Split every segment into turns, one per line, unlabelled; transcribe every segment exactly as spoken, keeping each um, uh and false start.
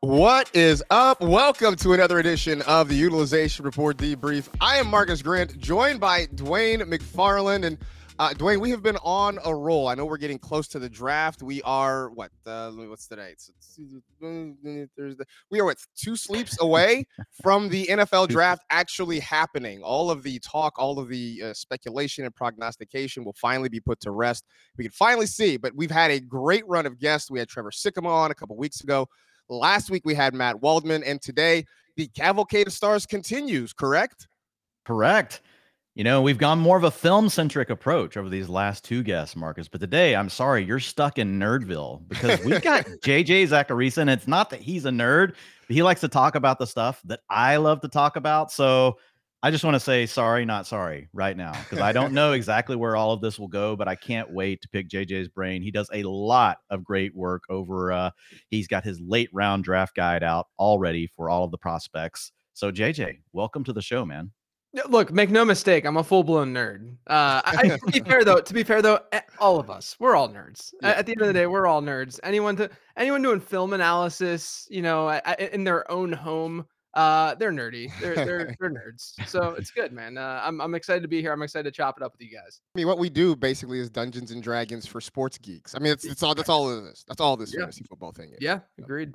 What is up? Welcome to another edition of the Utilization Report Debrief. I am Marcus Grant, joined by Dwayne McFarland. And uh, Dwayne, we have been on a roll. I know we're getting close to the draft. We are, what, uh, what's today? It's, it's Thursday. We are, what, two sleeps away from the N F L draft actually happening. All of the talk, all of the uh, speculation and prognostication will finally be put to rest. We can finally see, but we've had a great run of guests. We had Trevor Sikkema on a couple weeks ago. Last week we had Matt Waldman, and today the cavalcade of stars continues, correct?
Correct. You know, we've gone more of a film-centric approach over these last two guests, Marcus. But today, I'm sorry, you're stuck in Nerdville because we've got J J Zachariason. It's not that he's a nerd, but he likes to talk about the stuff that I love to talk about. So I just want to say sorry, not sorry right now, because I don't know exactly where all of this will go, but I can't wait to pick J J's brain. He does a lot of great work over. Uh, he's got his late round draft guide out already for all of the prospects. So J J, welcome to the show, man.
Look, make no mistake, I'm a full-blown nerd. Uh, I, to be fair though, to be fair though, all of us, we're all nerds. Yeah. At the end of the day, we're all nerds. Anyone to anyone doing film analysis, you know, in their own home, uh, they're nerdy. They're they're they're nerds. So it's good, man. Uh, I'm I'm excited to be here. I'm excited to chop it up with you guys.
I mean, what we do basically is Dungeons and Dragons for sports geeks. I mean, it's it's all that's all it is. That's all this yeah. fantasy football thing is.
Yeah, agreed.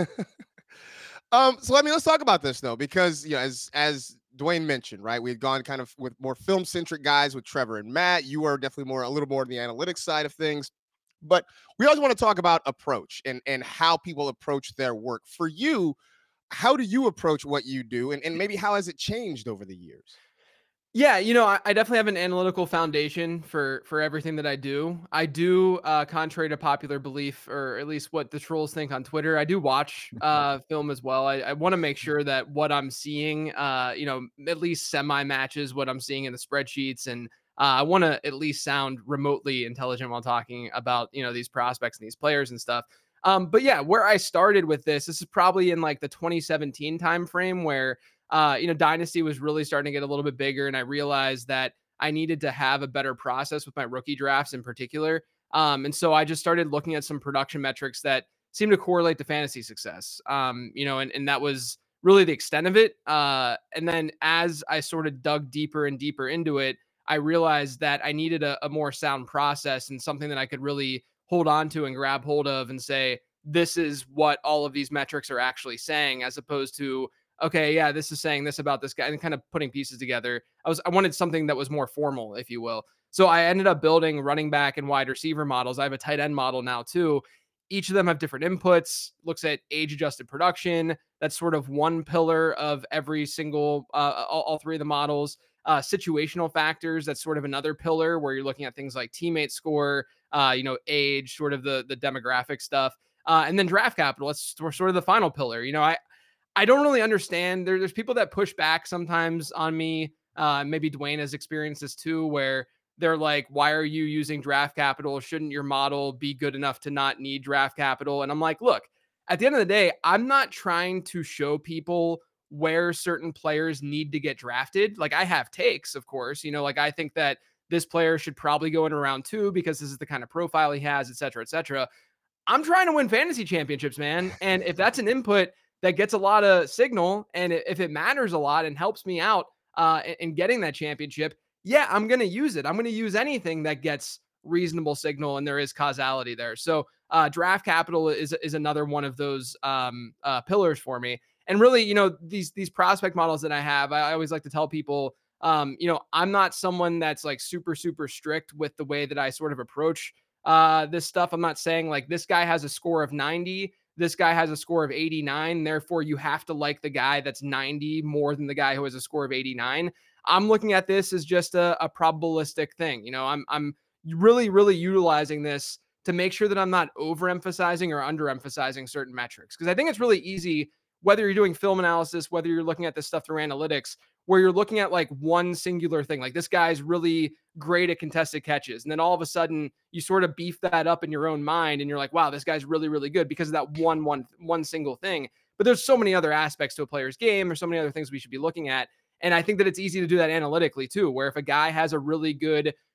um, so I mean, let's talk about this though, because you know, as as Dwayne mentioned, right? We had gone kind of with more film-centric guys with Trevor and Matt. You are definitely more, a little more on the analytics side of things. But we always want to talk about approach and, and how people approach their work. For you, how do you approach what you do? And, and maybe how has it changed over the years?
Yeah, you know, I, I definitely have an analytical foundation for for everything that I do. I do, uh, contrary to popular belief, or at least what the trolls think on Twitter, I do watch uh, film as well. I, I want to make sure that what I'm seeing, uh, you know, at least semi matches what I'm seeing in the spreadsheets, and uh, I want to at least sound remotely intelligent while talking about, you know, these prospects and these players and stuff. Um, but yeah, where I started with this, this is probably in like the twenty seventeen timeframe where. Uh, you know, Dynasty was really starting to get a little bit bigger, and I realized that I needed to have a better process with my rookie drafts in particular. Um, and so I just started looking at some production metrics that seemed to correlate to fantasy success. Um, you know, and, and that was really the extent of it. Uh, and then as I sort of dug deeper and deeper into it, I realized that I needed a, a more sound process and something that I could really hold on to and grab hold of and say, this is what all of these metrics are actually saying, as opposed to, okay, yeah, this is saying this about this guy, and kind of putting pieces together. I was I wanted something that was more formal, if you will. So I ended up building running back and wide receiver models. I have a tight end model now too. Each of them have different inputs, looks at age adjusted production. That's sort of one pillar of every single, uh, all, all three of the models. Uh, situational factors, that's sort of another pillar where you're looking at things like teammate score, uh, you know, age, sort of the, the demographic stuff. Uh, and then draft capital, that's sort of the final pillar. You know, I, I don't really understand. There, there's people that push back sometimes on me. Uh, maybe Dwayne has experienced this too, where they're like, why are you using draft capital? Shouldn't your model be good enough to not need draft capital? And I'm like, look, at the end of the day, I'm not trying to show people where certain players need to get drafted. Like, I have takes, of course, you know, like I think that this player should probably go in round two because this is the kind of profile he has, et cetera, et cetera. I'm trying to win fantasy championships, man. And if that's an input that gets a lot of signal, and if it matters a lot and helps me out uh, in getting that championship, yeah, I'm going to use it. I'm going to use anything that gets reasonable signal and there is causality there. So uh, draft capital is is another one of those um, uh, pillars for me. And really, you know, these these prospect models that I have, I, I always like to tell people, um, you know, I'm not someone that's like super, super strict with the way that I sort of approach uh, this stuff. I'm not saying like this guy has a score of ninety. This guy has a score of eighty-nine. Therefore, you have to like the guy that's ninety more than the guy who has a score of eighty-nine. I'm looking at this as just a, a probabilistic thing. You know, I'm I'm really, really utilizing this to make sure that I'm not overemphasizing or underemphasizing certain metrics. Because I think it's really easy, whether you're doing film analysis, whether you're looking at this stuff through analytics, where you're looking at like one singular thing, like this guy's really great at contested catches. And then all of a sudden you sort of beef that up in your own mind and you're like, wow, this guy's really, really good because of that one, one, one single thing. But there's so many other aspects to a player's game. There's so many other things we should be looking at. And I think that it's easy to do that analytically too, where if a guy has a really good,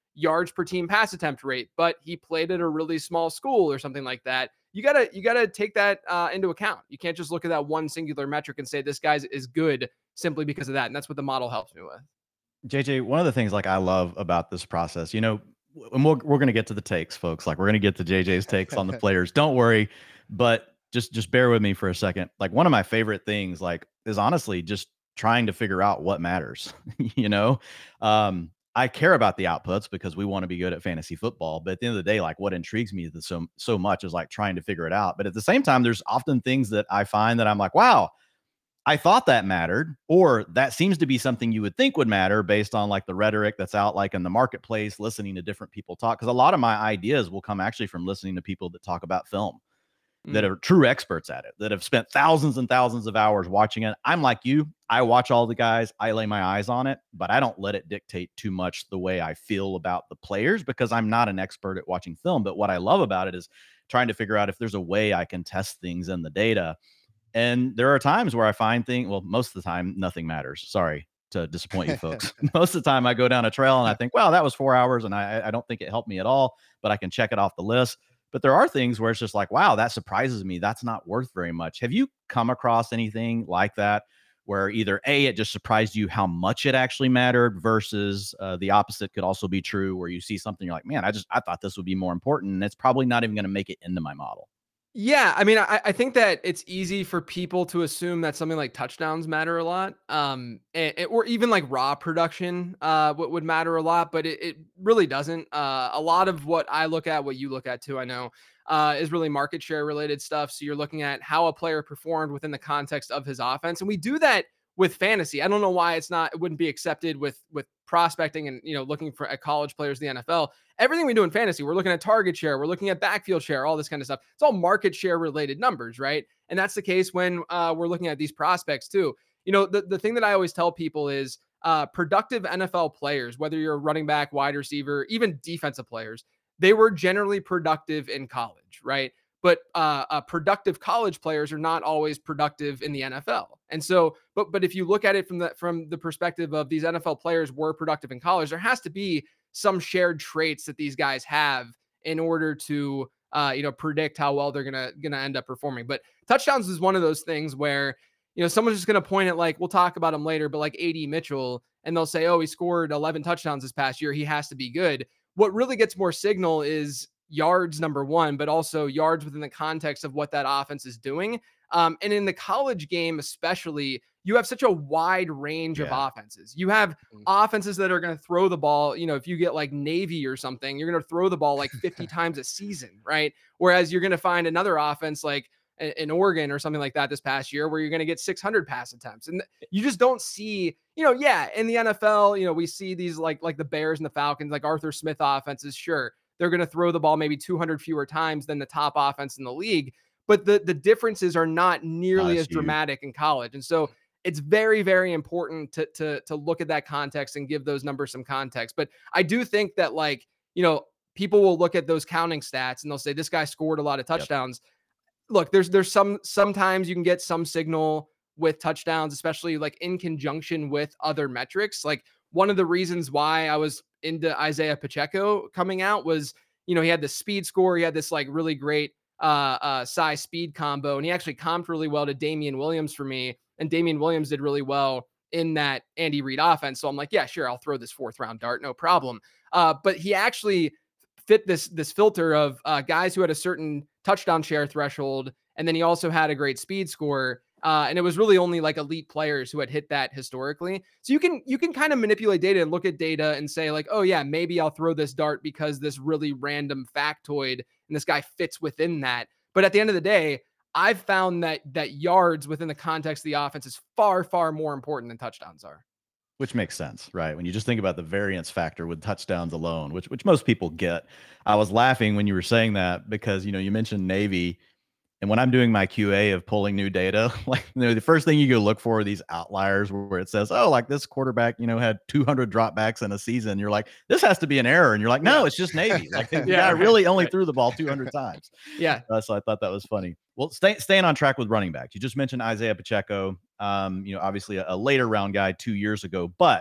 yards per team pass attempt rate, but he played at a really small school or something like that. You gotta you gotta take that uh, into account. You can't just look at that one singular metric and say this guy's is good simply because of that. And that's what the model helps me with.
J J, one of the things like I love about this process, you know, and we're, we're going to get to the takes, folks. Like we're going to get to J J's takes on the players. Don't worry, but just just bear with me for a second. Like one of my favorite things, like, is honestly just trying to figure out what matters. you know, um, I care about the outputs because we want to be good at fantasy football. But at the end of the day, like what intrigues me so so much is like trying to figure it out. But at the same time, there's often things that I find that I'm like, wow, I thought that mattered, or that seems to be something you would think would matter based on like the rhetoric that's out like in the marketplace, listening to different people talk. Because a lot of my ideas will come actually from listening to people that talk about film, mm. that are true experts at it, that have spent thousands and thousands of hours watching it. I'm like you. I watch all the guys. I lay my eyes on it, but I don't let it dictate too much the way I feel about the players because I'm not an expert at watching film. But what I love about it is trying to figure out if there's a way I can test things in the data. And there are times where I find things, well, most of the time, nothing matters. Sorry to disappoint you folks. Most of the time I go down a trail and I think, wow, that was four hours. And I, I don't think it helped me at all, but I can check it off the list. But there are things where it's just like, wow, that surprises me. That's not worth very much. Have you come across anything like that where either A, it just surprised you how much it actually mattered versus uh, the opposite could also be true where you see something you're like, man, I just, I thought this would be more important. And it's probably not even going to make it into my model.
Yeah, I mean, I, I think that it's easy for people to assume that something like touchdowns matter a lot, um, and, or even like raw production uh, would, would matter a lot, but it, it really doesn't. Uh, a lot of what I look at, what you look at too, I know, uh, is really market share related stuff. So you're looking at how a player performed within the context of his offense, and we do that with fantasy. I don't know why it's not, it wouldn't be accepted with with prospecting and, you know, looking for at college players in the N F L. Everything we do in fantasy, we're looking at target share, we're looking at backfield share, all this kind of stuff. It's all market share related numbers, right? And that's the case when uh, we're looking at these prospects too. You know, the, the thing that I always tell people is uh, productive N F L players, whether you're a running back, wide receiver, even defensive players, they were generally productive in college, right? But uh, uh, productive college players are not always productive in the N F L. And so, but but if you look at it from the from the perspective of these N F L players were productive in college, there has to be some shared traits that these guys have in order to uh, you know predict how well they're gonna gonna end up performing. But touchdowns is one of those things where you know someone's just gonna point at, like, we'll talk about him later, but like A D Mitchell, and they'll say, oh, he scored eleven touchdowns this past year, he has to be good. What really gets more signal is yards, number one, but also yards within the context of what that offense is doing. Um, and in the college game, especially, you have such a wide range yeah. of offenses. You have mm-hmm. offenses that are going to throw the ball. You know, if you get like Navy or something, you're going to throw the ball like fifty times a season, right? Whereas you're going to find another offense like in Oregon or something like that this past year where you're going to get six hundred pass attempts. And you just don't see, you know, yeah, in the N F L, you know, we see these like like the Bears and the Falcons, like Arthur Smith offenses, sure. They're going to throw the ball maybe two hundred fewer times than the top offense in the league. But the, the differences are not nearly That's as huge. dramatic in college. And so it's very, very important to, to, to look at that context and give those numbers some context. But I do think that, like, you know, people will look at those counting stats and they'll say, this guy scored a lot of touchdowns. Yep. Look, there's, there's some, sometimes you can get some signal with touchdowns, especially like in conjunction with other metrics. Like one of the reasons why I was into Isaiah Pacheco coming out was, you know, he had the speed score. He had this like really great uh, uh, size speed combo, and he actually comped really well to Damian Williams for me. And Damian Williams did really well in that Andy Reid offense. So I'm like, yeah, sure, I'll throw this fourth round dart, no problem. Uh, but he actually fit this, this filter of uh, guys who had a certain touchdown share threshold. And then he also had a great speed score. Uh, and it was really only like elite players who had hit that historically. So you can, you can kind of manipulate data and look at data and say like, oh yeah, maybe I'll throw this dart because this really random factoid and this guy fits within that. But at the end of the day, I've found that, that yards within the context of the offense is far, far more important than touchdowns are.
Which makes sense, right? When you just think about the variance factor with touchdowns alone, which, which most people get. I was laughing when you were saying that because, you know, you mentioned Navy. And when I'm doing my Q A of pulling new data, like, you know, the first thing you go look for are these outliers where it says, oh, like this quarterback, you know, had two hundred dropbacks in a season. You're like, this has to be an error. And you're like, no, yeah. it's just Navy. Like, the yeah, guy really only threw the ball two hundred times.
Yeah.
Uh, so I thought that was funny. Well, stay, staying on track with running backs. You just mentioned Isaiah Pacheco, um, you know, obviously a, a later round guy two years ago, but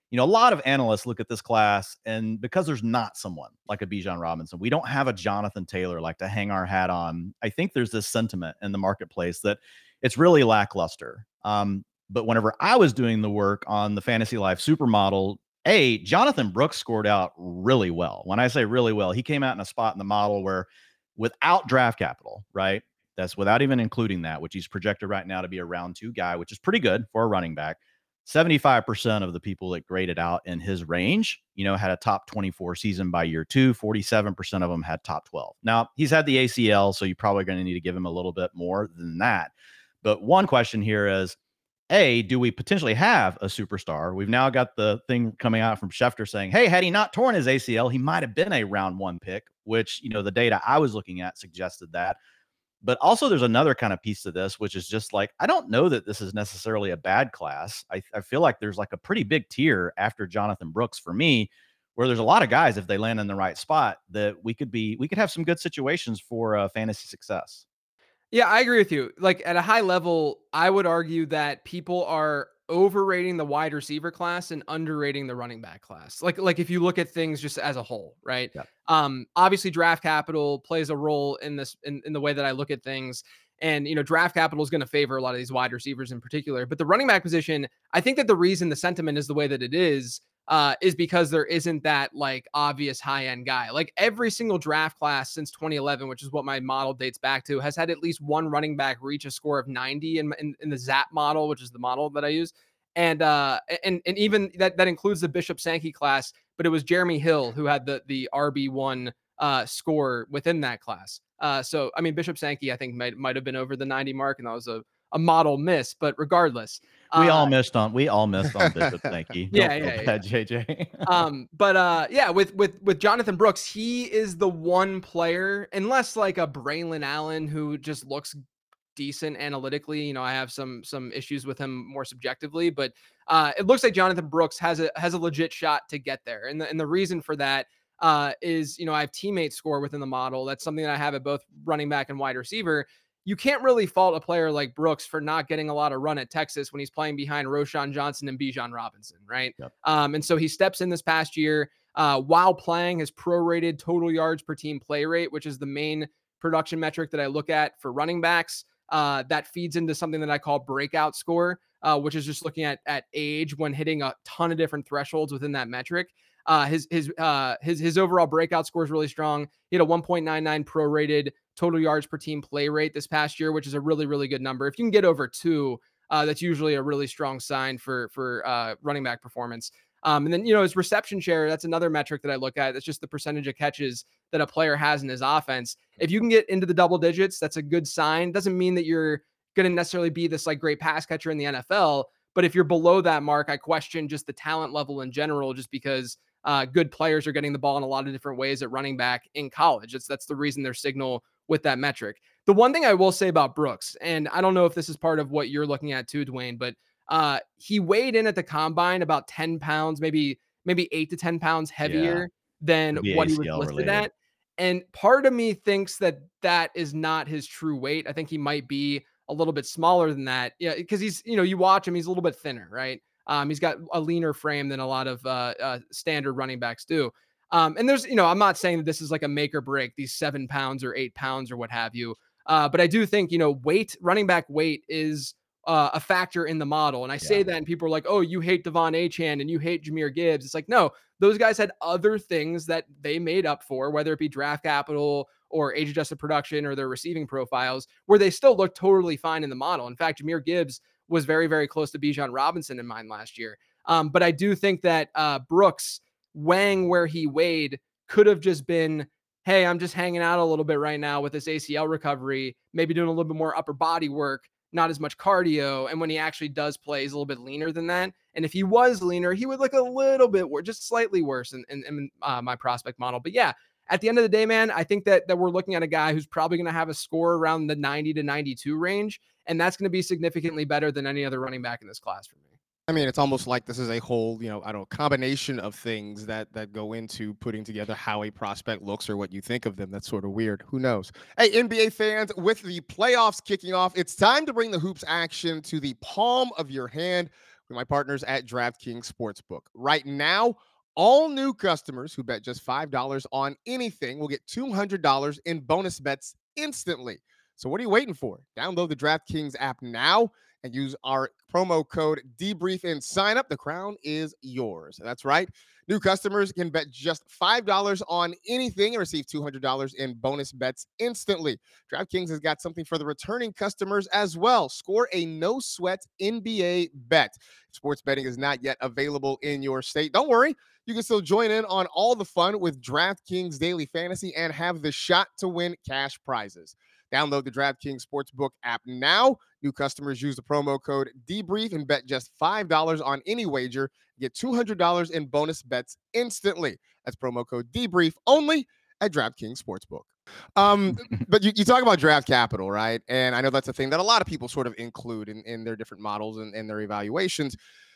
you know, a lot of analysts look at this class, and because there's not someone like a Bijan Robinson, we don't have a Jonathan Taylor like to hang our hat on. I think there's this sentiment in the marketplace that it's really lackluster. Um, but whenever I was doing the work on the Fantasy Life Supermodel, A, Jonathan Brooks scored out really well. When I say really well, he came out in a spot in the model where without draft capital, right? That's without even including that, which he's projected right now to be a round two guy, which is pretty good for a running back. seventy-five percent of the people that graded out in his range, you know, had a top twenty-four season by year two. forty-seven percent of them had top twelve. Now, he's had the A C L, so you're probably going to need to give him a little bit more than that. But one question here is, A, do we potentially have a superstar? We've now got the thing coming out from Schefter saying, hey, had he not torn his A C L, he might have been a round one pick, which, you know, the data I was looking at suggested that. But also there's another kind of piece to this, which is just like, I don't know that this is necessarily a bad class. I, I feel like there's like a pretty big tier after Jonathan Brooks for me, where there's a lot of guys, if they land in the right spot, that we could be, we could have some good situations for uh, fantasy success.
Yeah, I agree with you. Like at a high level, I would argue that people are overrating the wide receiver class and underrating the running back class. Like like if you look at things just as a whole, right?
Yep.
Um obviously draft capital plays a role in this in, in the way that I look at things. And you know, draft capital is going to favor a lot of these wide receivers in particular. But the running back position, I think that the reason the sentiment is the way that it is uh, is because there isn't that like obvious high end guy. Like every single draft class since twenty eleven, which is what my model dates back to, has had at least one running back reach a score of ninety in, in, in the Zap model, which is the model that I use. And uh, and and even that that includes the Bishop Sankey class, but it was Jeremy Hill who had the the R B one uh, score within that class. Uh, so I mean, Bishop Sankey I think might might have been over the ninety mark, and that was a a model miss. But regardless,
we
uh,
all missed on we all missed on Bishop Sankey.
Yeah,
Don't
yeah,
feel
yeah.
bad, J J.
um, but uh, yeah, with with with Jonathan Brooks, he is the one player, unless like a Braylon Allen who just looks decent analytically. You know, I have some some issues with him more subjectively, but uh, it looks like Jonathan Brooks has a has a legit shot to get there, and the and the reason for that uh, is, you know, I have teammate score within the model. That's something that I have at both running back and wide receiver. You can't really fault a player like Brooks for not getting a lot of run at Texas when he's playing behind Roshan Johnson and Bijan Robinson, right?
Yep.
Um, and so he steps in this past year uh, while playing his prorated total yards per team play rate, which is the main production metric that I look at for running backs. Uh, that feeds into something that I call breakout score, uh, which is just looking at at age when hitting a ton of different thresholds within that metric. Uh, his his uh, his his overall breakout score is really strong. He had a one point nine nine prorated total yards per team play rate this past year, which is a really really good number. If you can get over two, uh, that's usually a really strong sign for for uh, running back performance. Um, and then, you know, his reception share, that's another metric that I look at. That's just the percentage of catches that a player has in his offense. If you can get into the double digits, that's a good sign. Doesn't mean that you're going to necessarily be this like great pass catcher in the N F L. But if you're below that mark, I question just the talent level in general, just because uh, good players are getting the ball in a lot of different ways at running back in college. It's, that's the reason their signal with that metric. The one thing I will say about Brooks, and I don't know if this is part of what you're looking at too, Dwayne, but Uh, he weighed in at the combine about ten pounds, maybe maybe eight to ten pounds heavier
Yeah,
than what he was
A C L
listed
related.
at. And part of me thinks that that is not his true weight. I think he might be a little bit smaller than that. Yeah, because he's, you know, you watch him, he's a little bit thinner, right? Um, he's got a leaner frame than a lot of uh, uh, standard running backs do. Um, and there's, you know, I'm not saying that this is like a make or break, these seven pounds or eight pounds or what have you. Uh, but I do think, you know, weight, running back weight is uh, a factor in the model. And I say
Yeah.
that and people are like, oh, you hate Devon Achane and you hate Jahmyr Gibbs. It's like, no, those guys had other things that they made up for, whether it be draft capital or age adjusted production or their receiving profiles, where they still look totally fine in the model. In fact, Jahmyr Gibbs was very, very close to Bijan Robinson in mine last year. Um, but I do think that uh, Brooks weighing where he weighed could have just been, hey, I'm just hanging out a little bit right now with this A C L recovery, maybe doing a little bit more upper body work, not as much cardio. And when he actually does play, he's a little bit leaner than that. And if he was leaner, he would look a little bit worse, just slightly worse in, in, in uh, my prospect model. But yeah, at the end of the day, man, I think that, that we're looking at a guy who's probably going to have a score around the ninety to ninety-two range. And that's going to be significantly better than any other running back in this class for me.
I mean, it's almost like this is a whole, you know, I don't know, combination of things that that go into putting together how a prospect looks or what you think of them. That's sort of weird. Who knows? Hey, N B A fans, with the playoffs kicking off, it's time to bring the hoops action to the palm of your hand with my partners at DraftKings Sportsbook. Right now, all new customers who bet just five dollars on anything will get two hundred dollars in bonus bets instantly. So what are you waiting for? Download the DraftKings app now and use our promo code debrief and sign up. The crown is yours. That's right. New customers can bet just five dollars on anything and receive two hundred dollars in bonus bets instantly. DraftKings has got something for the returning customers as well. Score a no-sweat N B A bet. Sports betting is not yet available in your state. Don't worry. You can still join in on all the fun with DraftKings Daily Fantasy and have the shot to win cash prizes. Download the DraftKings Sportsbook app now. New customers use the promo code debrief and bet just five dollars on any wager. Get two hundred dollars in bonus bets instantly. That's promo code debrief only at DraftKings Sportsbook. Um, but you, you talk about draft capital, right? And I know that's a thing that a lot of people sort of include in, in their different models and, and their evaluations.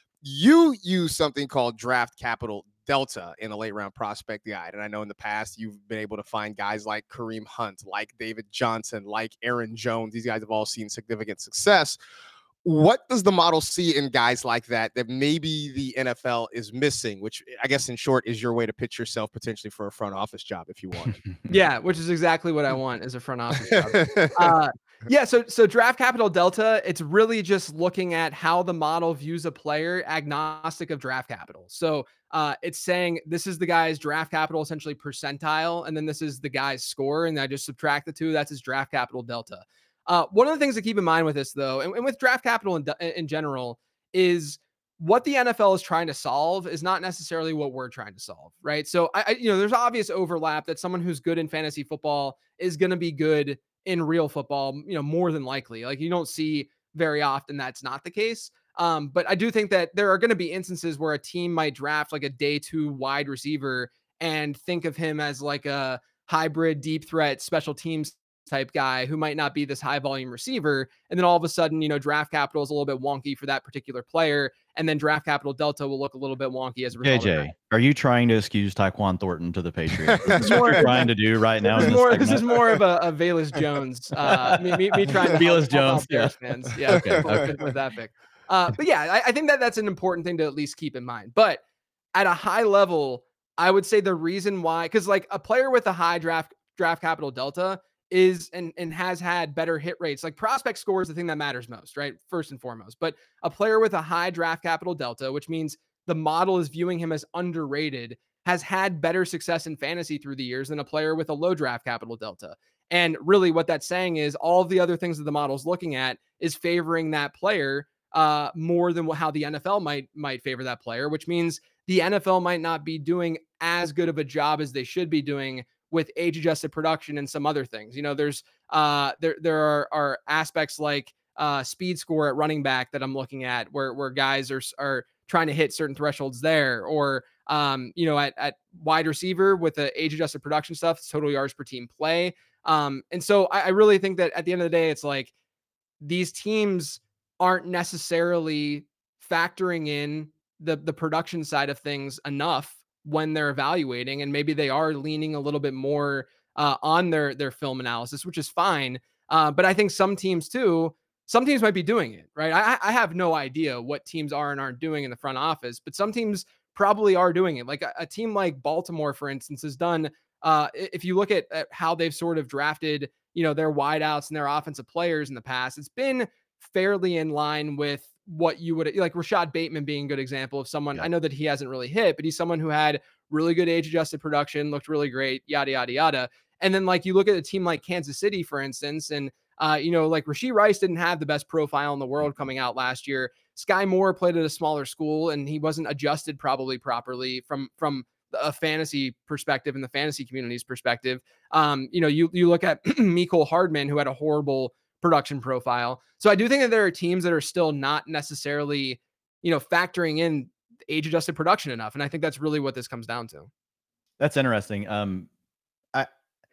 You use something called draft capital delta in a late round prospect guide. And I know in the past you've been able to find guys like Kareem Hunt, like David Johnson, like Aaron Jones. These guys have all seen significant success. What does the model see in guys like that that maybe the N F L is missing, which I guess in short is your way to pitch yourself potentially for a front office job if you want?
Yeah, which is exactly what I want as a front office job. uh, yeah, so so draft capital delta, it's really just looking at how the model views a player agnostic of draft capital. So uh, it's saying this is the guy's draft capital, essentially percentile, and then this is the guy's score, and I just subtract the two. That's his draft capital delta. Uh, one of the things to keep in mind with this, though, and, and with draft capital in, in general, is what the N F L is trying to solve is not necessarily what we're trying to solve, right? So, I, I you know, there's obvious overlap that someone who's good in fantasy football is going to be good in real football, you know, more than likely. Like you don't see very often that's not the case. Um, but I do think that there are going to be instances where a team might draft like a day two wide receiver and think of him as like a hybrid deep threat special teams type guy who might not be this high volume receiver. And then all of a sudden, you know, draft capital is a little bit wonky for that particular player. And then draft capital delta will look a little bit wonky as a result.
J J, are you trying to excuse Tyquan Thornton to the Patriots? Is this what you're trying to do right now?
This,
in
is,
this,
more, this is more of a, a Velus Jones. Uh, me, me, me trying to
Velus Jones,
yeah. fans. Yeah,
okay, okay.
with that pick. Uh, but yeah, I, I think that that's an important thing to at least keep in mind. But at a high level, I would say the reason why, because like a player with a high draft draft capital delta is and, and has had better hit rates. Like prospect score is the thing that matters most, right? First and foremost. But a player with a high draft capital delta, which means the model is viewing him as underrated, has had better success in fantasy through the years than a player with a low draft capital delta. And really what that's saying is all of the other things that the model is looking at is favoring that player uh, more than how the N F L might might favor that player, which means the N F L might not be doing as good of a job as they should be doing with age-adjusted production and some other things. You know, there's uh, there there are, are aspects like uh, speed score at running back that I'm looking at where where guys are are trying to hit certain thresholds there, or um, you know, at at wide receiver with the age-adjusted production stuff, it's total yards per team play. Um, and so I, I really think that at the end of the day, it's like these teams aren't necessarily factoring in the the production side of things enough when they're evaluating, and maybe they are leaning a little bit more uh, on their their film analysis, which is fine. Uh, but I think some teams too, some teams might be doing it right. I, I have no idea what teams are and aren't doing in the front office, but some teams probably are doing it. Like a, a team like Baltimore, for instance, has done. Uh, if you look at, at how they've sort of drafted, you know, their wideouts and their offensive players in the past, it's been fairly in line with what you would like. Rashad Bateman being a good example of someone. Yeah. I know that he hasn't really hit, but he's someone who had really good age adjusted production, looked really great, yada, yada, yada. And then like you look at a team like Kansas City, for instance, and uh, you know, like Rashee Rice didn't have the best profile in the world coming out last year. Sky Moore played at a smaller school and he wasn't adjusted probably properly from, from a fantasy perspective and the fantasy community's perspective. Um, you know, you, you look at Mecole Hardman, who had a horrible production profile. So I do think that there are teams that are still not necessarily, you know, factoring in age adjusted production enough. And I think that's really what this comes down to.
That's interesting. Um, I,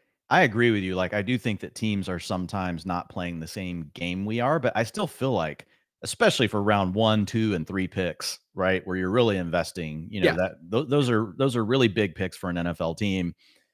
I agree with you. Like, I do think that teams are sometimes not playing the same game we are, but I still feel like, especially for round one, two, and three picks, right, where you're really investing, you know, yeah. that th- those are those are really big picks for an N F L team.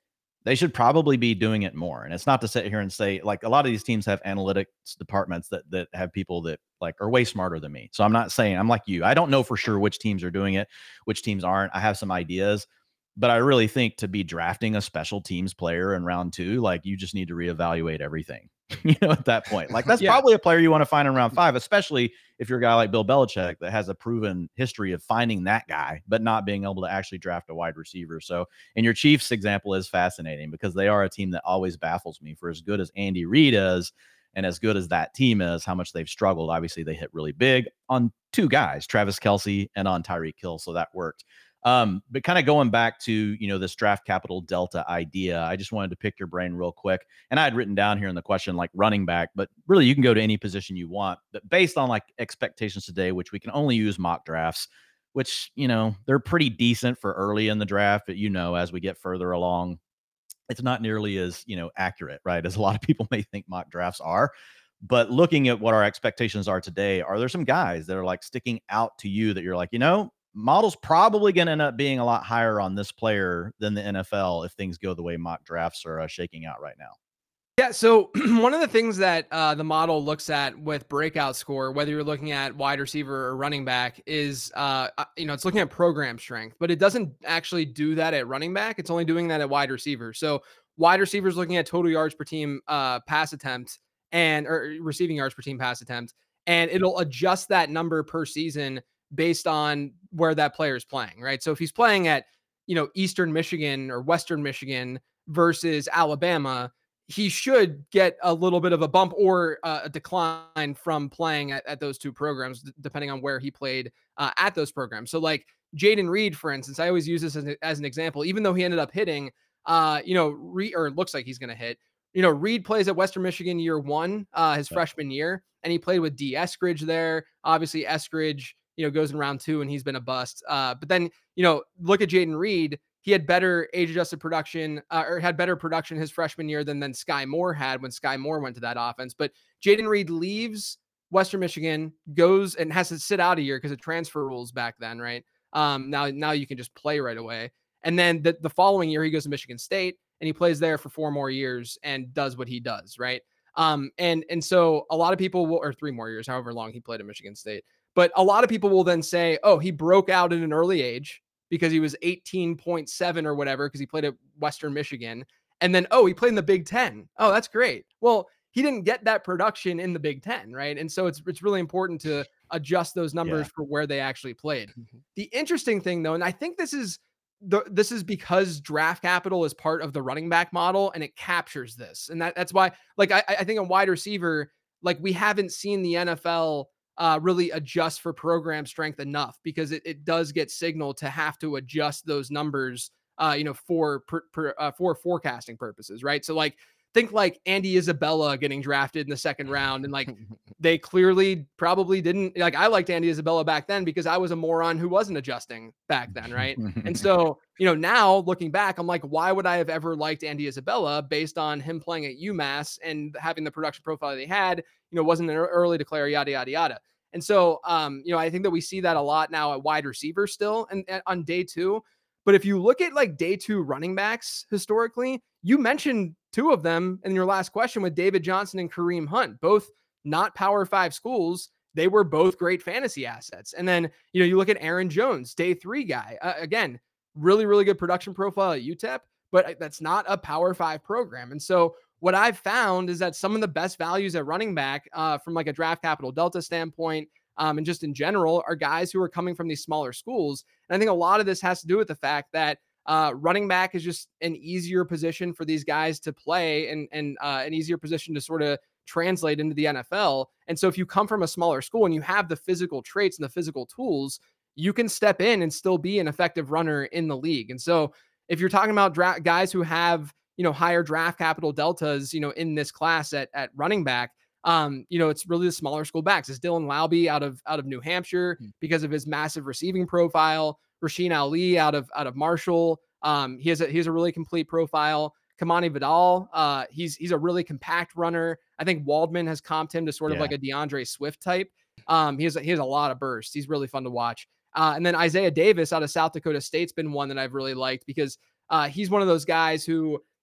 They should probably be doing it more. And it's not to sit here and say, like, a lot of these teams have analytics departments that that have people that like are way smarter than me. So I'm not saying, I'm like you. I don't know for sure which teams are doing it, which teams aren't. I have some ideas, but I really think to be drafting a special teams player in round two, like, you just need to reevaluate everything. You know, at that point, like, that's yeah. probably a player you want to find in round five, especially if you're a guy like Bill Belichick that has a proven history of finding that guy, but not being able to actually draft a wide receiver. So, and your Chiefs example is fascinating because they are a team that always baffles me. For as good as Andy Reid is, and as good as that team is, how much they've struggled. Obviously, they hit really big on two guys, Travis Kelce and on Tyreek Hill, so that worked. Um, but kind of going back to, you know, this draft capital delta idea, I just wanted to pick your brain real quick. And I had written down here in the question, like running back, but really you can go to any position you want. But based on like expectations today, which we can only use mock drafts, which, you know, they're pretty decent for early in the draft. But, you know, as we get further along, it's not nearly as, you know, accurate, right, as a lot of people may think mock drafts are. But looking at what our expectations are today, are there some guys that are like sticking out to you that you're like, you know, model's probably going to end up being a lot higher on this player than the N F L if things go the way mock drafts are uh, shaking out right now?
Yeah, so one of the things that uh, the model looks at with breakout score, whether you're looking at wide receiver or running back, is, uh, you know, it's looking at program strength, but it doesn't actually do that at running back. It's only doing that at wide receiver. So wide receivers looking at total yards per team uh, pass attempt and or receiving yards per team pass attempt, and it'll adjust that number per season based on where that player is playing, right? So if he's playing at, you know, Eastern Michigan or Western Michigan versus Alabama, he should get a little bit of a bump or uh, a decline from playing at, at those two programs, d- depending on where he played uh, at those programs. So like Jayden Reed, for instance, I always use this as, a, as an example, even though he ended up hitting, uh, you know, Re- or it looks like he's going to hit, you know, Reed plays at Western Michigan year one, uh, his yeah. freshman year, and he played with D. Eskridge there. Obviously, Eskridge, you know, goes in round two and he's been a bust. Uh, but then, you know, look at Jayden Reed. He had better age-adjusted production, uh, or had better production his freshman year than than Sky Moore had when Sky Moore went to that offense. But Jayden Reed leaves Western Michigan, goes and has to sit out a year because of transfer rules back then, right? Um, now, now you can just play right away. And then the, the following year, he goes to Michigan State and he plays there for four more years and does what he does, right? Um, and and so a lot of people will, or three more years, however long he played at Michigan State. But a lot of people will then say, oh, he broke out at an early age because he was eighteen point seven or whatever, because he played at Western Michigan. And then, oh, he played in the Big Ten. Oh, that's great. Well, he didn't get that production in the Big Ten, right? And so it's it's really important to adjust those numbers yeah. for where they actually played. Mm-hmm. The interesting thing, though, and I think this is the this is because draft capital is part of the running back model and it captures this. And that, that's why, like, I, I think a wide receiver, like, we haven't seen the N F L Uh, really adjust for program strength enough, because it, it does get signaled to have to adjust those numbers, uh, you know, for per, per, uh, for forecasting purposes, right? So like, think like Andy Isabella getting drafted in the second round, and like they clearly probably didn't like. I liked Andy Isabella back then because I was a moron who wasn't adjusting back then, right? And so, you know, now looking back, I'm like, why would I have ever liked Andy Isabella based on him playing at UMass and having the production profile they had? You know, wasn't an early declare, yada yada yada. And so, um, you know, I think that we see that a lot now at wide receiver still and, and on day two. But if you look at like day two running backs historically, you mentioned two of them in your last question with David Johnson and Kareem Hunt, both not Power Five schools. They were both great fantasy assets. And then, you know, you look at Aaron Jones, day three guy, uh, again, really, really good production profile at U T E P, but that's not a Power Five program. And so what I've found is that some of the best values at running back uh, from like a draft capital delta standpoint, um, and just in general, are guys who are coming from these smaller schools. And I think a lot of this has to do with the fact that uh, running back is just an easier position for these guys to play, and, and uh, an easier position to sort of translate into the N F L. And so if you come from a smaller school and you have the physical traits and the physical tools, you can step in and still be an effective runner in the league. And so if you're talking about dra- guys who have, you know, higher draft capital deltas, you know, in this class at, at running back, um, you know, it's really the smaller school backs. It's Dylan Laube out of, out of New Hampshire because of his massive receiving profile. Rasheen Ali out of, out of Marshall. Um, he has a, he has a really complete profile. Kamani Vidal, uh, he's, he's a really compact runner. I think Waldman has comped him to sort of yeah. like a DeAndre Swift type. Um, he has, a, he has a lot of bursts. He's really fun to watch. Uh, and then Isaiah Davis out of South Dakota State's been one that I've really liked because uh, he's one of those guys who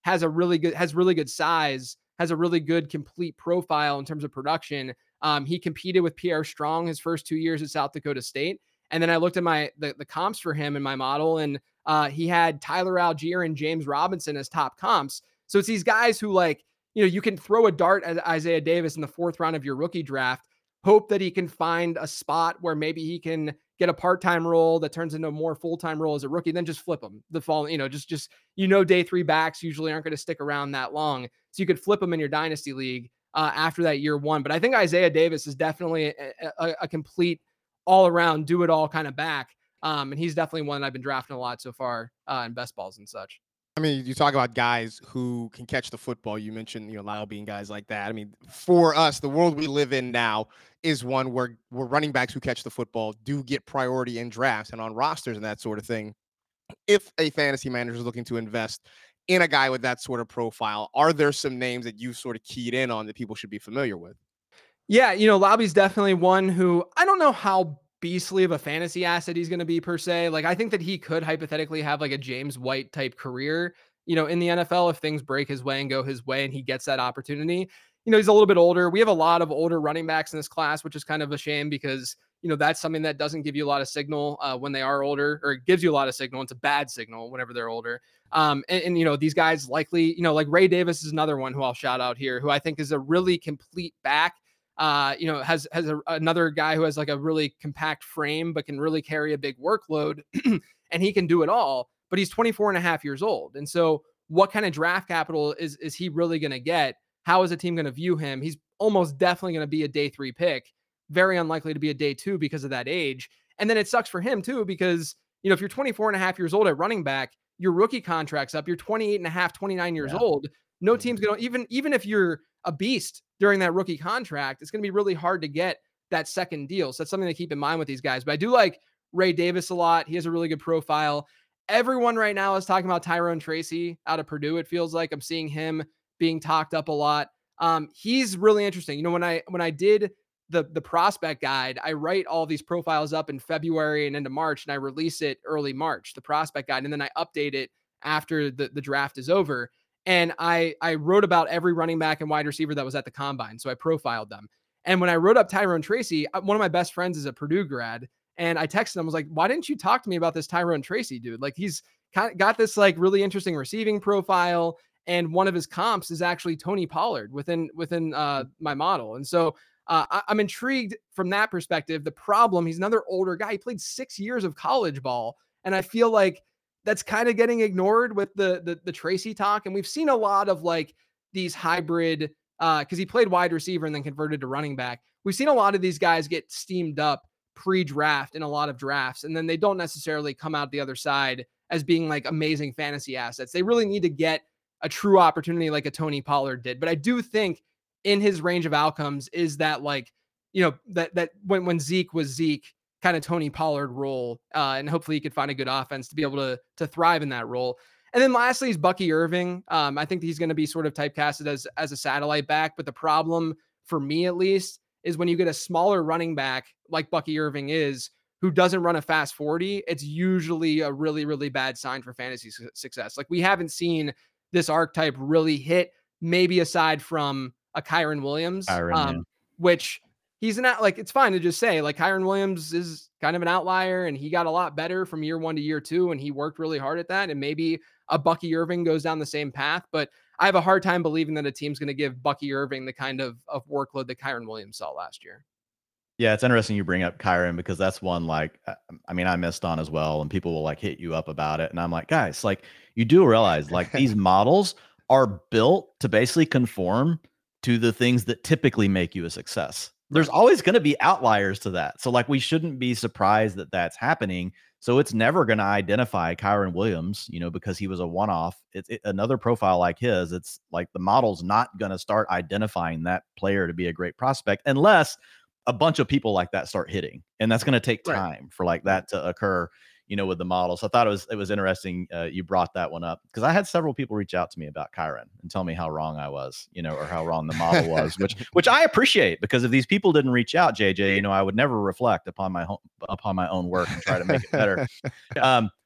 has a really good has really good size, has a really good complete profile in terms of production. Um, he competed with Pierre Strong his first two years at South Dakota State. And then I looked at my the, the comps for him in my model, and uh, he had Tyler Algier and James Robinson as top comps. So it's these guys who, like, you know, you can throw a dart at Isaiah Davis in the fourth round of your rookie draft, hope that he can find a spot where maybe he can get a part-time role that turns into a more full-time role as a rookie, then just flip him the fall, you know, just, just, you know, day three backs usually aren't going to stick around that long. So you could flip him in your dynasty league uh, after that year one. But I think Isaiah Davis is definitely a, a, a complete all around do it all kind of back. Um, and he's definitely one I've been drafting a lot so far uh, in best balls and such.
I mean, you talk about guys who can catch the football. You mentioned, you know, Lyle being guys like that. I mean, for us, the world we live in now is one where where running backs who catch the football do get priority in drafts and on rosters and that sort of thing. If a fantasy manager is looking to invest in a guy with that sort of profile, are there some names that you've sort of keyed in on that people should be familiar with?
Yeah, you know, Lobby's definitely one who I don't know how beastly of a fantasy asset he's going to be per se. Like, I think that he could hypothetically have like a James White type career, you know, in the N F L if things break his way and go his way and he gets that opportunity. You know, he's a little bit older. We have a lot of older running backs in this class, which is kind of a shame because, you know, that's something that doesn't give you a lot of signal uh, when they are older, or it gives you a lot of signal. It's a bad signal whenever they're older. Um, and, and, you know, these guys likely, you know, like Ray Davis is another one who I'll shout out here, who I think is a really complete back. Uh, you know, has has a, another guy who has like a really compact frame, but can really carry a big workload and he can do it all, but he's twenty-four and a half years old. And so what kind of draft capital is, is he really going to get? How is a team going to view him? He's almost definitely going to be a day three pick, very unlikely to be a day two because of that age. And then it sucks for him too, because, you know, if you're twenty-four and a half years old at running back, your rookie contract's up, you're twenty-eight and a half, twenty-nine years yeah. old. No team's going to, even, even if you're a beast during that rookie contract, it's going to be really hard to get that second deal. So that's something to keep in mind with these guys. But I do like Ray Davis a lot. He has a really good profile. Everyone right now is talking about Tyrone Tracy out of Purdue. It feels like I'm seeing him being talked up a lot. Um, he's really interesting. You know, when I, when I did the, the prospect guide, I write all these profiles up in February and into March, and I release it early March, the prospect guide. And then I update it after the, the draft is over. And I, I wrote about every running back and wide receiver that was at the combine. So I profiled them. And when I wrote up Tyrone Tracy, one of my best friends is a Purdue grad. And I texted him, I was like, why didn't you talk to me about this Tyrone Tracy dude? Like, he's kind of got this like really interesting receiving profile. And one of his comps is actually Tony Pollard within, within uh, my model. And so uh, I, I'm intrigued from that perspective. The problem, he's another older guy. He played six years of college ball. And I feel like that's kind of getting ignored with the, the, the Tracy talk. And we've seen a lot of like these hybrid, uh, cause he played wide receiver and then converted to running back. We've seen a lot of these guys get steamed up pre-draft in a lot of drafts. And then they don't necessarily come out the other side as being like amazing fantasy assets. They really need to get a true opportunity like a Tony Pollard did. But I do think in his range of outcomes is that like, you know, that, that when, when Zeke was Zeke, kind of Tony Pollard role. Uh, and hopefully he could find a good offense to be able to, to thrive in that role. And then lastly is Bucky Irving. Um, I think he's going to be sort of typecasted as, as a satellite back, but the problem for me, at least, is when you get a smaller running back like Bucky Irving is, who doesn't run a fast forty, it's usually a really, really bad sign for fantasy su- success. Like, we haven't seen this archetype really hit, maybe aside from a Kyren Williams,
Kyren,
um,
yeah.
which he's not like, it's fine to just say like Kyren Williams is kind of an outlier and he got a lot better from year one to year two. And he worked really hard at that. And maybe a Bucky Irving goes down the same path, but I have a hard time believing that a team's going to give Bucky Irving the kind of, of workload that Kyren Williams saw last year.
Yeah, it's interesting you bring up Kyren because that's one like, I mean, I missed on as well, and people will like hit you up about it. And I'm like, guys, like, you do realize like these models are built to basically conform to the things that typically make you a success. There's always going to be outliers to that. So like, we shouldn't be surprised that that's happening. So it's never going to identify Kyren Williams, you know, because he was a one-off. It's it, another profile like his. It's like the model's not going to start identifying that player to be a great prospect unless a bunch of people like that start hitting. And that's going to take time right. for like that to occur, you know, with the model. So I thought it was, it was interesting. Uh, you brought that one up because I had several people reach out to me about Kyren and tell me how wrong I was, you know, or how wrong the model was, which, which I appreciate, because if these people didn't reach out, J J, you know, I would never reflect upon my home, upon my own work and try to make it better. Um,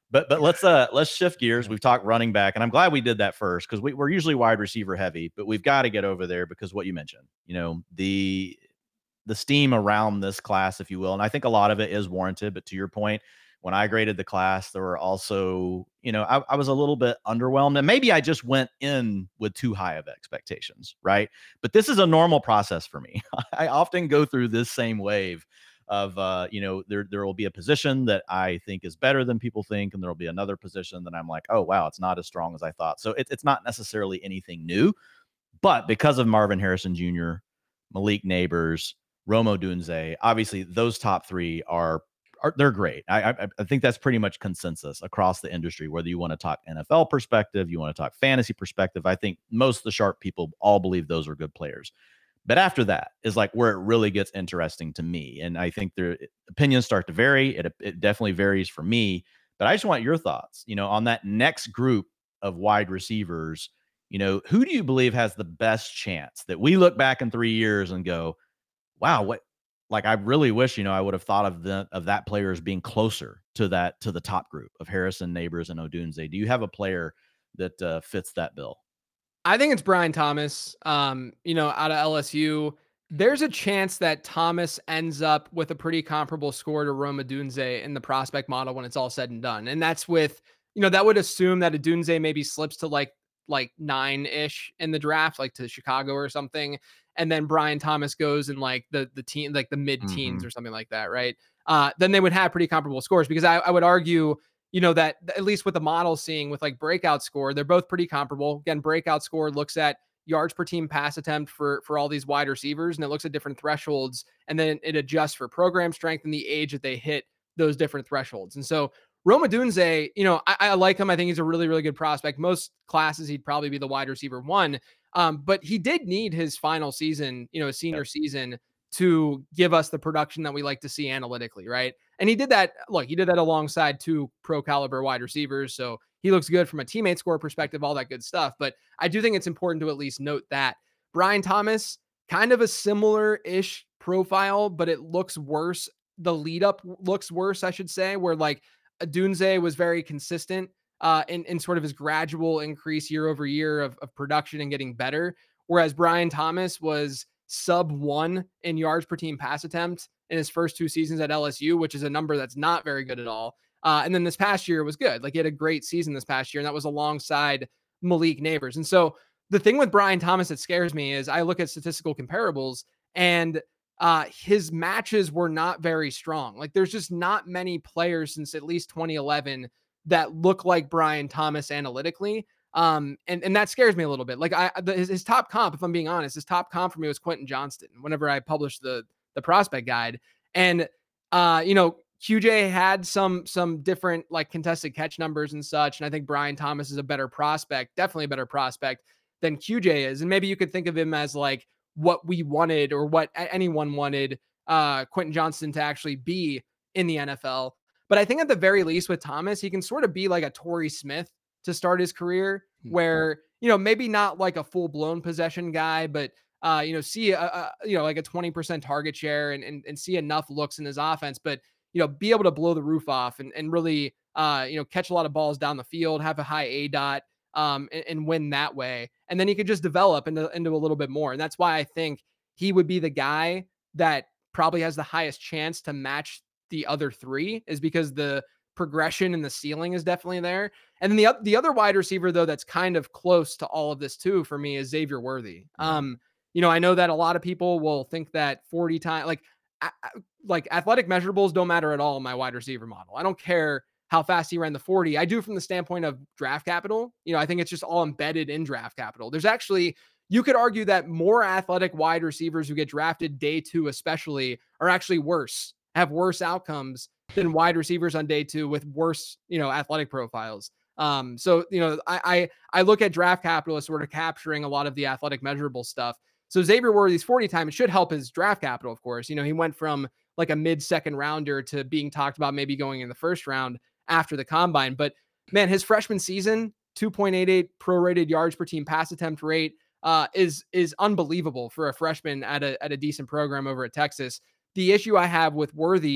But but let's uh let's shift gears. We've talked running back, and I'm glad we did that first because we, we're usually wide receiver heavy, but we've got to get over there because what you mentioned, you know, the the steam around this class, if you will, and I think a lot of it is warranted. But to your point, when I graded the class, there were also, you know, I, I was a little bit underwhelmed, and maybe I just went in with too high of expectations, right? But this is a normal process for me. I often go through this same wave of uh, you know, there there will be a position that I think is better than people think, and there will be another position that I'm like, oh wow, it's not as strong as I thought. So it, it's not necessarily anything new, but because of Marvin Harrison Junior, Malik Neighbors, Rome Odunze, obviously those top three are are they're great. I, I I think that's pretty much consensus across the industry. Whether you want to talk N F L perspective, you want to talk fantasy perspective, I think most of the sharp people all believe those are good players. But after that is like where it really gets interesting to me. And I think their opinions start to vary. It, it definitely varies for me. But I just want your thoughts, you know, on that next group of wide receivers. You know, who do you believe has the best chance that we look back in three years and go, wow, what, like, I really wish, you know, I would have thought of the, of that player as being closer to that, to the top group of Harrison, Neighbors, and Odunze. Do you have a player that uh, fits that bill?
I think it's Brian Thomas. Um, you know, out of L S U, there's a chance that Thomas ends up with a pretty comparable score to Rome Odunze in the prospect model when it's all said and done. And that's with, you know, that would assume that Odunze maybe slips to like like nine-ish in the draft, like to Chicago or something. And then Brian Thomas goes in like the the teen, like the mid-teens
Mhm.
or something like that, right? Uh, then they would have pretty comparable scores because I, I would argue you know, that at least with the model seeing with like breakout score, they're both pretty comparable. Again, breakout score looks at yards per team pass attempt for for all these wide receivers, and it looks at different thresholds, and then it adjusts for program strength and the age that they hit those different thresholds. And so Rome Odunze, you know, I, I like him. I think he's a really, really good prospect. Most classes, he'd probably be the wide receiver one. Um, but he did need his final season, you know, his senior
Yep.
season to give us the production that we like to see analytically, right? And he did that. Look, he did that alongside two pro caliber wide receivers. So he looks good from a teammate score perspective, all that good stuff. But I do think it's important to at least note that Brian Thomas, kind of a similar ish profile, but it looks worse. The lead up looks worse, I should say, where like Dunze was very consistent uh, in, in sort of his gradual increase year over year of, of production and getting better. Whereas Brian Thomas was sub one in yards per team pass attempt in his first two seasons at L S U, which is a number that's not very good at all. Uh, and then this past year was good. Like he had a great season this past year, and that was alongside Malik Neighbors. And so the thing with Brian Thomas that scares me is I look at statistical comparables and uh, his matches were not very strong. Like there's just not many players since at least twenty eleven that look like Brian Thomas analytically. Um, and, and that scares me a little bit. Like I, the, his, his top comp, if I'm being honest, his top comp for me was Quentin Johnston whenever I published the, the prospect guide. And, uh, you know, Q J had some, some different like contested catch numbers and such. And I think Brian Thomas is a better prospect, definitely a better prospect than Q J is. And maybe you could think of him as like what we wanted or what anyone wanted, uh, Quentin Johnston to actually be in the N F L. But I think at the very least with Thomas, he can sort of be like a Torrey Smith to start his career where, you know, maybe not like a full blown possession guy, but, uh, you know, see, a, a, you know, like a twenty percent target share and, and, and see enough looks in his offense, but, you know, be able to blow the roof off and, and really, uh, you know, catch a lot of balls down the field, have a high A dot, um, and, and win that way. And then he could just develop into, into a little bit more. And that's why I think he would be the guy that probably has the highest chance to match the other three is because the progression and the ceiling is definitely there. And then the, the other wide receiver, though, that's kind of close to all of this, too, for me is Xavier Worthy.
Yeah.
Um, you know, I know that a lot of people will think that forty times, like, I, like athletic measurables don't matter at all in my wide receiver model. I don't care how fast he ran the forty. I do from the standpoint of draft capital. You know, I think it's just all embedded in draft capital. There's actually, you could argue that more athletic wide receivers who get drafted day two, especially, are actually worse, have worse outcomes than wide receivers on day two with worse, you know, athletic profiles. Um, so, you know, I, I, I look at draft capital as sort of capturing a lot of the athletic measurable stuff. So Xavier Worthy's forty time, it should help his draft capital, of course. You know, he went from like a mid second rounder to being talked about maybe going in the first round after the combine. But man, his freshman season, two point eight eight prorated yards per team pass attempt rate uh, is, is unbelievable for a freshman at a, at a decent program over at Texas. The issue I have with Worthy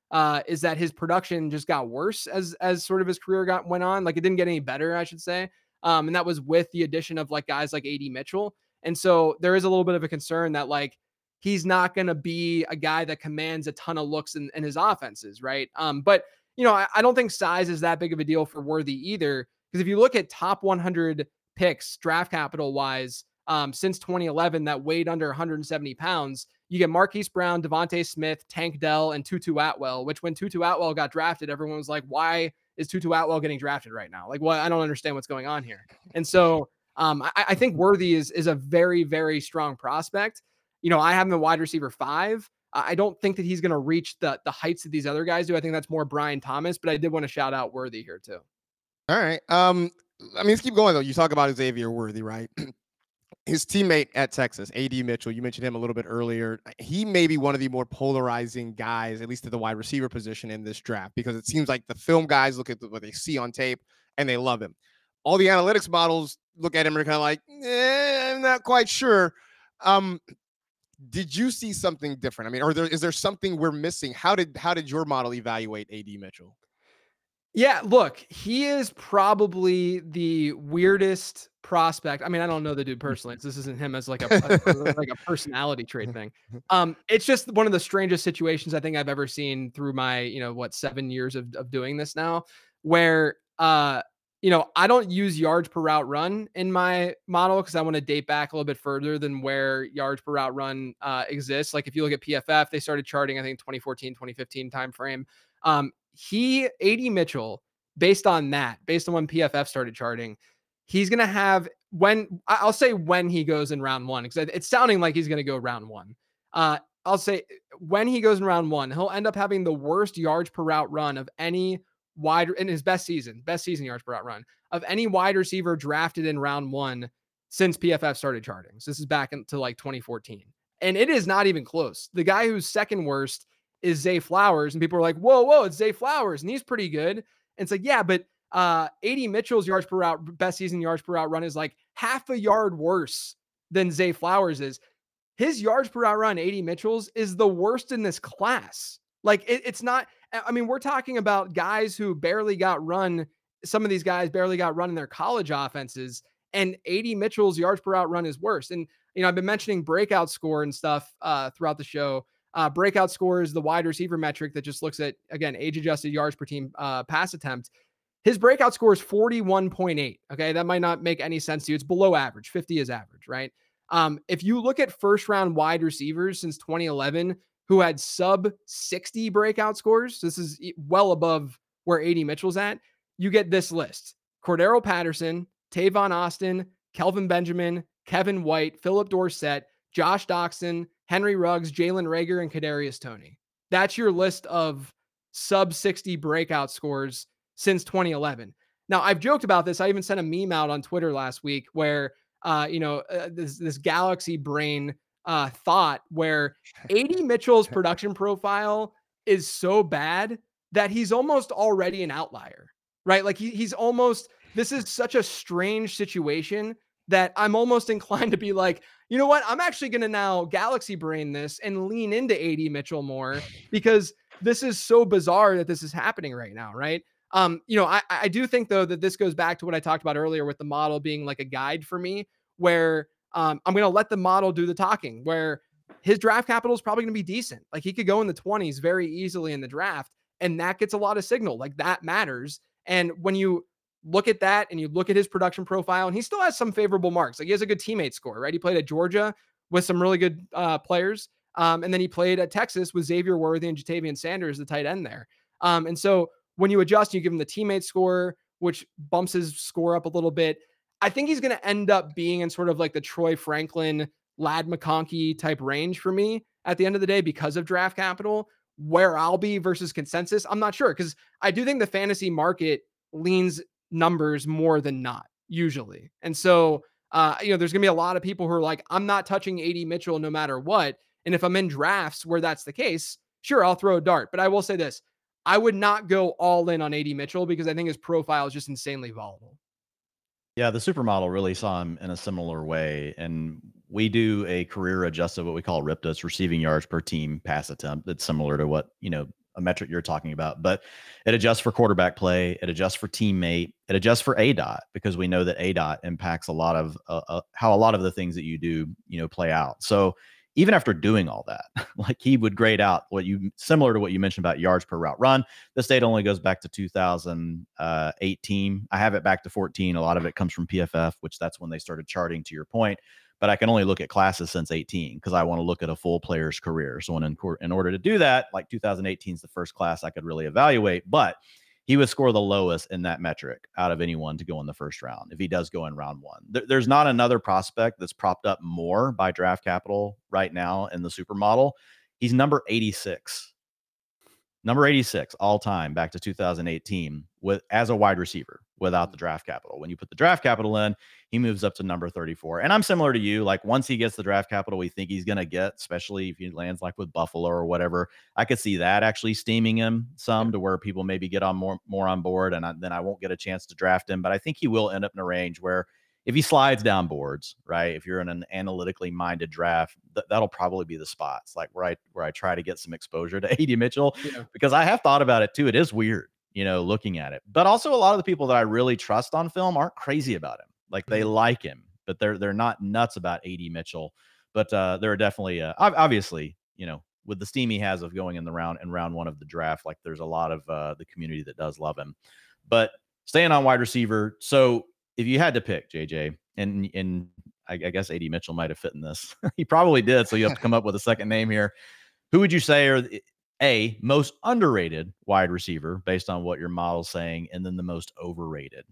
uh, is that his production just got worse as as sort of his career got went on. Like it didn't get any better, I should say. Um, and that was with the addition of like guys like A D Mitchell. And so there is a little bit of a concern that like he's not going to be a guy that commands a ton of looks in, in his offenses, right? Um, but you know, I, I don't think size is that big of a deal for Worthy either. Because if you look at top one hundred picks draft capital wise um, since twenty eleven that weighed under one hundred seventy pounds, you get Marquise Brown, Devontae Smith, Tank Dell, and Tutu Atwell, which when Tutu Atwell got drafted, everyone was like, why is Tutu Atwell getting drafted right now? Like, what? I don't understand what's going on here. And so um, I, I think Worthy is, is a very, very strong prospect. You know, I have him at wide receiver five. I don't think that he's going to reach the, the heights that these other guys do. I think that's more Brian Thomas, but I did want to shout out Worthy here too.
All right. Um, I mean, let's keep going though. You talk about Xavier Worthy, right? His teammate at Texas, A D Mitchell, you mentioned him a little bit earlier. He may be one of the more polarizing guys, at least at the wide receiver position in this draft, because it seems like the film guys look at what they see on tape and they love him. All the analytics models look at him and are kind of like, eh, I'm not quite sure. Um, did you see something different? I mean, or there, is there something we're missing? How did how did your model evaluate A D Mitchell?
Yeah, look, he is probably the weirdest prospect. I mean, I don't know the dude personally. This isn't him as like a, a like a personality trait thing. Um, it's just one of the strangest situations I think I've ever seen through my, you know, what, seven years of, of doing this now, where uh, you know, I don't use yards per route run in my model because I want to date back a little bit further than where yards per route run uh, exists. Like if you look at P F F, they started charting, I think, twenty fourteen, twenty fifteen timeframe. Um, he, A D Mitchell, based on that, based on when P F F started charting, he's going to have when I'll say when he goes in round one, because it's sounding like he's going to go round one. Uh, I'll say when he goes in round one, he'll end up having the worst yards per route run of any wide in his best season, best season yards per route run of any wide receiver drafted in round one since P F F started charting. So this is back into like twenty fourteen. And it is not even close. The guy who's second worst is Zay Flowers. And people are like, whoa, whoa, it's Zay Flowers. And he's pretty good. And it's like, yeah, but uh, A D Mitchell's yards per route, best season yards per route run is like half a yard worse than Zay Flowers is. His yards per route run, A D Mitchell's, is the worst in this class. Like it, it's not, I mean, we're talking about guys who barely got run. Some of these guys barely got run in their college offenses, and A D Mitchell's yards per route run is worse. And, you know, I've been mentioning breakout score and stuff uh, throughout the show. Uh, breakout score is the wide receiver metric that just looks at, again, age adjusted yards per team uh, pass attempt. His breakout score is forty-one point eight. Okay. That might not make any sense to you. It's below average. fifty is average, right? Um, if you look at first round wide receivers since twenty eleven who had sub sixty breakout scores, this is well above where A D Mitchell's at, you get this list: Cordero Patterson, Tavon Austin, Kelvin Benjamin, Kevin White, Philip Dorsett, Josh Doxson, Henry Ruggs, Jalen Reagor, and Kadarius Toney. That's your list of sub sixty breakout scores since twenty eleven. Now, I've joked about this. I even sent a meme out on Twitter last week where, uh, you know, uh, this, this galaxy brain uh, thought where A D Mitchell's production profile is so bad that he's almost already an outlier, right? Like he, he's almost, this is such a strange situation that I'm almost inclined to be like, you know what? I'm actually going to now galaxy brain this and lean into A D Mitchell more because this is so bizarre that this is happening right now, right? Um, you know, I, I do think though that this goes back to what I talked about earlier with the model being like a guide for me, where um, I'm going to let the model do the talking, where his draft capital is probably going to be decent. Like he could go in the twenties very easily in the draft, and that gets a lot of signal. Like that matters. And when you look at that and you look at his production profile, and he still has some favorable marks. Like he has a good teammate score, right? He played at Georgia with some really good uh, players. Um, and then he played at Texas with Xavier Worthy and Jatavian Sanders, the tight end there. Um, and so when you adjust, you give him the teammate score, which bumps his score up a little bit. I think he's going to end up being in sort of like the Troy Franklin, Lad McConkey type range for me at the end of the day because of draft capital. Where I'll be versus consensus, I'm not sure, because I do think the fantasy market leans numbers more than not usually. And so, uh, you know, there's going to be a lot of people who are like, I'm not touching A D Mitchell no matter what. And if I'm in drafts where that's the case, sure, I'll throw a dart. But I will say this, I would not go all in on A D Mitchell because I think his profile is just insanely volatile.
Yeah, the supermodel really saw him in a similar way. And we do a career adjusted, what we call R I P T A. It's receiving yards per team pass attempt. It's similar to what, you know, a metric you're talking about, but it adjusts for quarterback play. It adjusts for teammate. It adjusts for A DOT, because we know that A DOT impacts a lot of uh, uh, how a lot of the things that you do, you know, play out. So even after doing all that, like he would grade out what you, similar to what you mentioned about yards per route run. This data only goes back to two thousand eighteen. I have it back to fourteen. A lot of it comes from P F F, which that's when they started charting, to your point. But I can only look at classes since eighteen, because I want to look at a full player's career. So in, in order to do that, like two thousand eighteen is the first class I could really evaluate. But he would score the lowest in that metric out of anyone to go in the first round if he does go in round one. There, there's not another prospect that's propped up more by draft capital right now in the supermodel. He's number eighty-six. Number eighty-six all time back to two thousand eighteen with as a wide receiver without the draft capital. When you put the draft capital in, he moves up to number thirty-four. And I'm similar to you. Like once he gets the draft capital we think he's going to get, especially if he lands like with Buffalo or whatever, I could see that actually steaming him some to where people maybe get on more, more on board, and I, then I won't get a chance to draft him. But I think he will end up in a range where if he slides down boards, right, if you're in an analytically minded draft, th- that'll probably be the spots like where I where I try to get some exposure to A D Mitchell, yeah. Because I have thought about it too. It is weird, you know, looking at it. But also a lot of the people that I really trust on film aren't crazy about him. Like they mm-hmm. like him, but they're they're not nuts about A D Mitchell. But uh, there are definitely, uh, obviously, you know, with the steam he has of going in the round in round one of the draft, like there's a lot of uh, the community that does love him. But staying on wide receiver, so if you had to pick, J J, and and I, I guess A D Mitchell might have fit in this. He probably did. So you have to come up with a second name here. Who would you say are the, a most underrated wide receiver based on what your model's saying, and then the most overrated?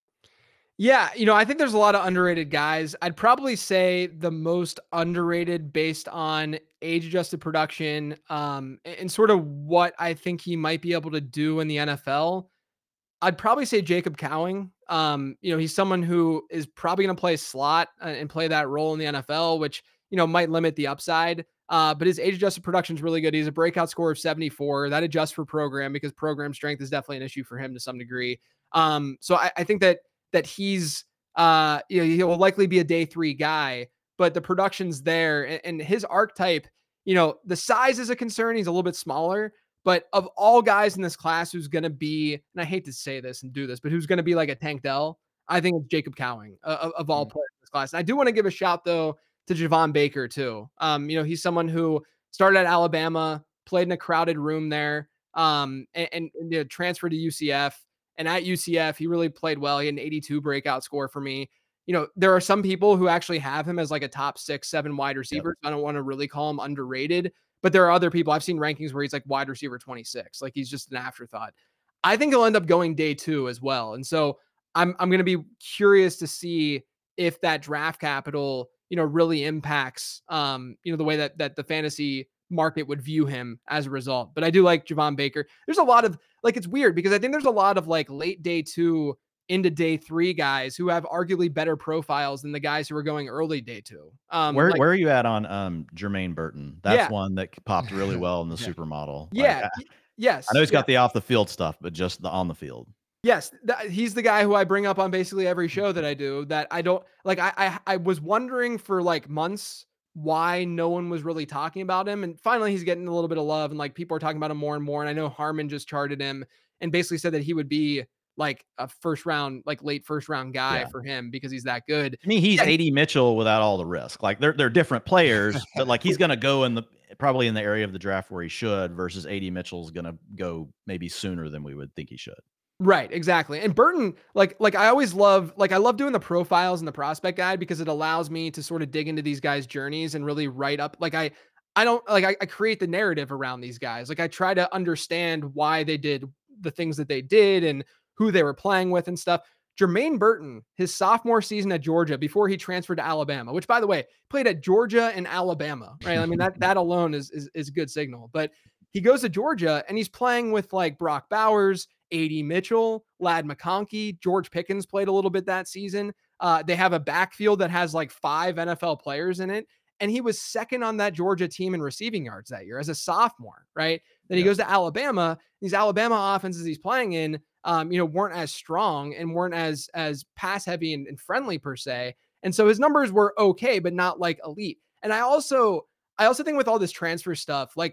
Yeah, you know, I think there's a lot of underrated guys. I'd probably say the most underrated based on age-adjusted production, um, and sort of what I think he might be able to do in the N F L. I'd probably say Jacob Cowing. Um, you know, he's someone who is probably going to play slot and play that role in the N F L, which, you know, might limit the upside. Uh, but his age-adjusted production is really good. He's a breakout score of seventy-four. That adjusts for program because program strength is definitely an issue for him to some degree. Um, so I, I think that that he's, uh, you know, he will likely be a day three guy, but the production's there, and, and his archetype, you know, the size is a concern. He's a little bit smaller. But of all guys in this class who's going to be, and I hate to say this and do this, but who's going to be like a Tank Dell, I think it's Jacob Cowing uh, of, of all mm-hmm. players in this class. And I do want to give a shout, though, to Javon Baker, too. Um, you know, he's someone who started at Alabama, played in a crowded room there, um, and, and you know, transferred to U C F. And at U C F, he really played well. He had an eighty-two breakout score for me. You know, there are some people who actually have him as like a top six, seven wide receiver. Yep. I don't want to really call him underrated. But there are other people, I've seen rankings where he's like wide receiver twenty-six. Like he's just an afterthought. I think he'll end up going day two as well. And so I'm I'm going to be curious to see if that draft capital, you know, really impacts, um, you know, the way that that the fantasy market would view him as a result. But I do like Javon Baker. There's a lot of, like, it's weird because I think there's a lot of like late day two into day three guys who have arguably better profiles than the guys who are going early day two. Um,
where
like,
where are you at on um Jermaine Burton? That's yeah. one that popped really well in the yeah. supermodel.
Yeah.
Like, I,
yes.
I know he's got
yeah.
the off the field stuff, but just the on the field.
Yes, th- he's the guy who I bring up on basically every show that I do. That I don't like. I, I I was wondering for like months why no one was really talking about him, and finally he's getting a little bit of love, and like people are talking about him more and more. And I know Harmon just charted him and basically said that he would be like a first round, like late first round guy yeah. for him because he's that good.
I mean, he's
yeah.
A D Mitchell without all the risk. Like they're they're different players, but like he's gonna go in the probably in the area of the draft where he should, versus A D Mitchell's gonna go maybe sooner than we would think he should.
Right, exactly. And Burton, like, like I always love, like I love doing the profiles and the prospect guide because it allows me to sort of dig into these guys' journeys and really write up. Like I, I don't like I, I create the narrative around these guys. Like I try to understand why they did the things that they did and who they were playing with and stuff. Jermaine Burton, his sophomore season at Georgia before he transferred to Alabama, which by the way, played at Georgia and Alabama, right? I mean, that that alone is is is a good signal. But he goes to Georgia and he's playing with like Brock Bowers, A D Mitchell, Ladd McConkey, George Pickens played a little bit that season. Uh, they have a backfield that has like five N F L players in it. And he was second on that Georgia team in receiving yards that year as a sophomore, right? Then yeah. he goes to Alabama. These Alabama offenses he's playing in, um, you know, weren't as strong and weren't as, as pass heavy and, and friendly per se. And so his numbers were okay, but not like elite. And I also, I also think with all this transfer stuff, like,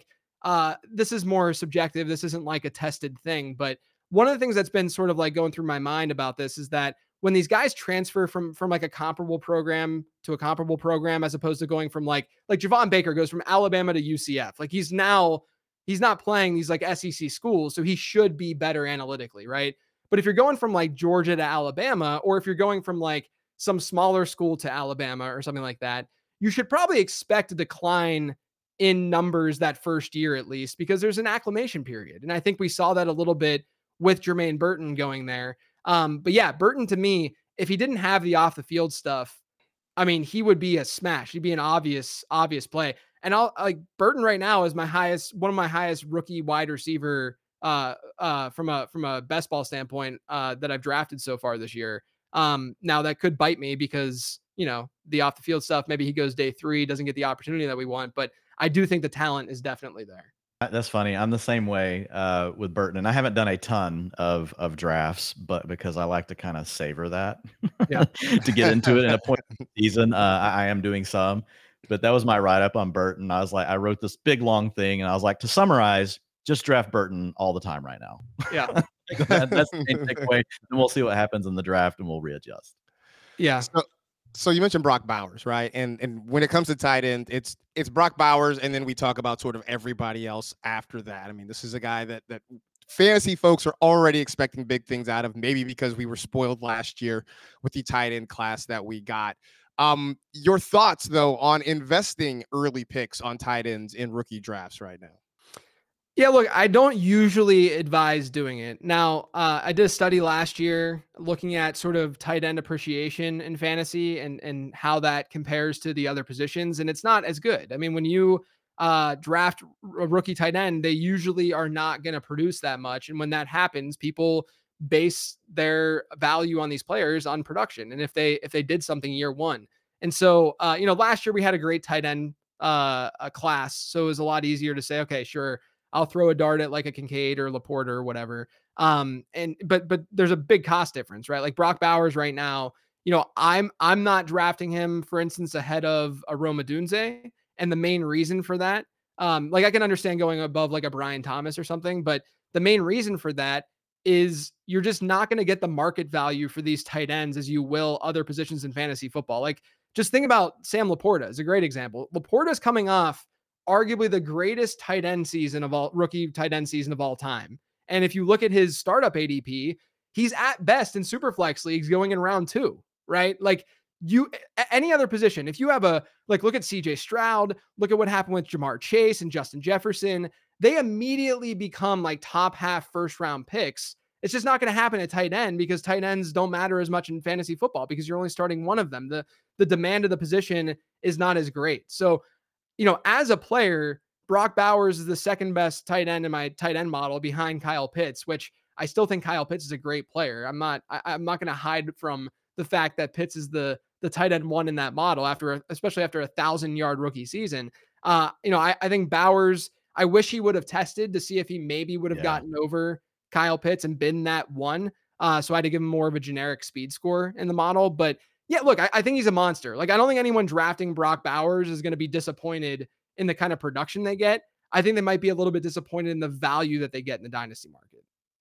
uh, this is more subjective. This isn't like a tested thing. But one of the things that's been sort of like going through my mind about this is that when these guys transfer from from like a comparable program to a comparable program, as opposed to going from like like Javon Baker goes from Alabama to U C F, like he's now he's not playing these like S E C schools, so he should be better analytically, right? But if you're going from like Georgia to Alabama, or if you're going from like some smaller school to Alabama or something like that, you should probably expect a decline in numbers that first year at least, because there's an acclimation period. And I think we saw that a little bit with Jermaine Burton going there. Um, but yeah, Burton to me, if he didn't have the off the field stuff, I mean, he would be a smash. He'd be an obvious, obvious play. And I'll like Burton right now is my highest, one of my highest rookie wide receiver uh uh from a from a best ball standpoint uh that I've drafted so far this year. Um now that could bite me because, you know, the off the field stuff, maybe he goes day three, doesn't get the opportunity that we want, but I do think the talent is definitely there.
Uh, That's funny. I'm the same way uh, with Burton, and I haven't done a ton of of drafts, but because I like to kind of savor that
Yeah.
to get into it in a point of the season, uh, I, I am doing some. But that was my write up on Burton. I was like, I wrote this big long thing, and I was like, to summarize, just draft Burton all the time right now.
Yeah.
that, that's the main takeaway, and we'll see what happens in the draft, and we'll readjust.
Yeah.
So, so you mentioned Brock Bowers, right? And and when it comes to tight end, it's it's Brock Bowers, and then we talk about sort of everybody else after that. I mean, this is a guy that that fantasy folks are already expecting big things out of, maybe because we were spoiled last year with the tight end class that we got. Um, your thoughts though on investing early picks on tight ends in rookie drafts right now?
Yeah, look, I don't usually advise doing it. Now, uh, I did a study last year looking at sort of tight end appreciation in fantasy and and how that compares to the other positions, and it's not as good. I mean, when you uh, draft a rookie tight end, they usually are not going to produce that much, and when that happens, people base their value on these players on production, and if they if they did something year one, and so uh, you know, last year we had a great tight end uh, a class, so it was a lot easier to say, okay, sure. I'll throw a dart at like a Kincaid or Laporta or whatever. Um, and but but there's a big cost difference, right? Like Brock Bowers right now, you know, I'm I'm not drafting him, for instance, ahead of a Roma Dunze. And the main reason for that, um, like I can understand going above like a Brian Thomas or something, but the main reason for that is you're just not going to get the market value for these tight ends as you will other positions in fantasy football. Like just think about Sam Laporta is a great example. Laporta is coming off arguably the greatest tight end season of all rookie tight end season of all time. And if you look at his startup A D P, he's at best in super flex leagues going in round two, right? Like you, any other position, if you have a, like, look at C J Stroud, look at what happened with Jamar Chase and Justin Jefferson, they immediately become like top half first round picks. It's just not going to happen at tight end because tight ends don't matter as much in fantasy football because you're only starting one of them. The, the demand of the position is not as great. So, you know, as a player, Brock Bowers is the second best tight end in my tight end model behind Kyle Pitts, which I still think Kyle Pitts is a great player. I'm not, I, I'm not going to hide from the fact that Pitts is the, the tight end one in that model after, a, especially after a thousand yard rookie season. Uh, you know, I, I think Bowers, I wish he would have tested to see if he maybe would have yeah. gotten over Kyle Pitts and been that one. Uh, so I had to give him more of a generic speed score in the model, but yeah, look, I, I think he's a monster. Like, I don't think anyone drafting Brock Bowers is going to be disappointed in the kind of production they get. I think they might be a little bit disappointed in the value that they get in the dynasty market.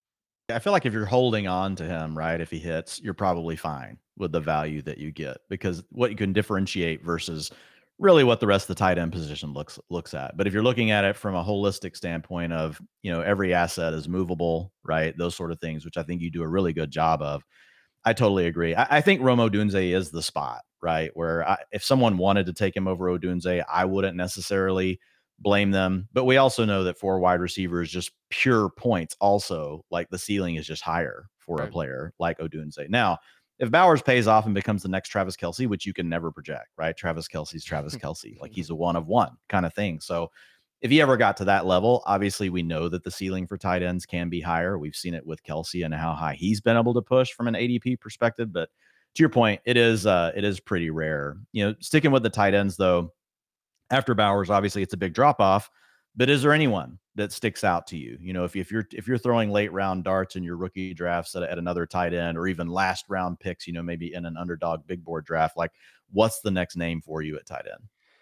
I feel like if you're holding on to him, right, if he hits, you're probably fine with the value that you get because what you can differentiate versus really what the rest of the tight end position looks looks at. But if you're looking at it from a holistic standpoint of, you know, every asset is movable, right, those sort of things, which I think you do a really good job of. I totally agree. I, I think Roma Odunze is the spot, right? Where I, if someone wanted to take him over Odunze, I wouldn't necessarily blame them. But we also know that for wide receivers, just pure points, also like the ceiling is just higher for right. a player like Odunze. Now, if Bowers pays off and becomes the next Travis Kelce, which you can never project, right? Travis Kelce's Travis Kelce, like he's a one of one kind of thing. So if he ever got to that level, obviously we know that the ceiling for tight ends can be higher. We've seen it with Kelce and how high he's been able to push from an A D P perspective. But to your point, it is uh, it is pretty rare. You know, sticking with the tight ends though, after Bowers, obviously it's a big drop off. But is there anyone that sticks out to you? You know, if if you're if you're throwing late round darts in your rookie drafts at, at another tight end, or even last round picks, you know, maybe in an underdog big board draft, like what's the next name for you at tight end?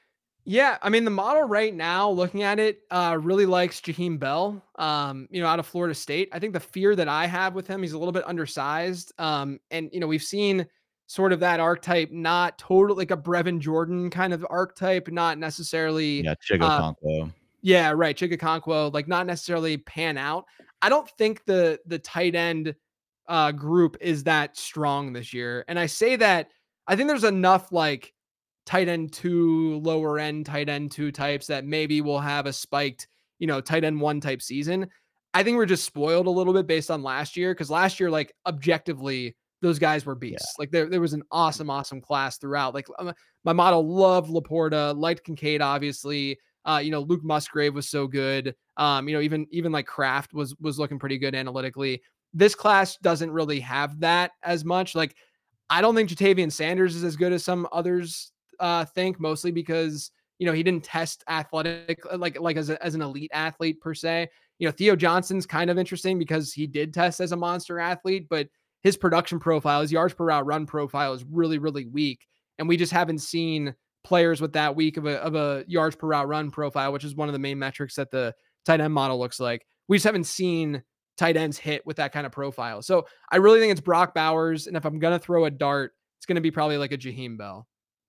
Yeah, I mean, the model right now, looking at it, uh, really likes Jaheim Bell, um, you know, out of Florida State. I think the fear that I have with him, he's a little bit undersized. Um, and, you know, we've seen sort of that archetype, not totally like a Brevin Jordan kind of archetype, not necessarily,
Yeah, Chigo
uh,
Conquo.
yeah, right, Chigakonkwo, like not necessarily pan out. I don't think the the tight end uh, group is that strong this year. And I say that I think there's enough like tight end two, lower end tight end two types that maybe will have a spiked, you know, tight end one type season. I think we're just spoiled a little bit based on last year because last year, like objectively, those guys were
Yeah.
beasts. Like there, there was an awesome, awesome class throughout. Like um, my model loved Laporta, liked Kincaid, obviously. Uh, you know, Luke Musgrave was so good. Um, you know, even even like Kraft was was looking pretty good analytically. This class doesn't really have that as much. Like, I don't think Jatavian Sanders is as good as some others uh, think, mostly because you know he didn't test athletic like like as a, as an elite athlete per se. You know, Theo Johnson's kind of interesting because he did test as a monster athlete, but his production profile, his yards per route run profile is really really weak, and we just haven't seen players with that weak of a of a yards per route run profile, which is one of the main metrics that the tight end model looks like. We just haven't seen tight ends hit with that kind of profile. So I really think it's Brock Bowers. And if I'm going to throw a dart, it's going to be probably like a Jaheim Bell.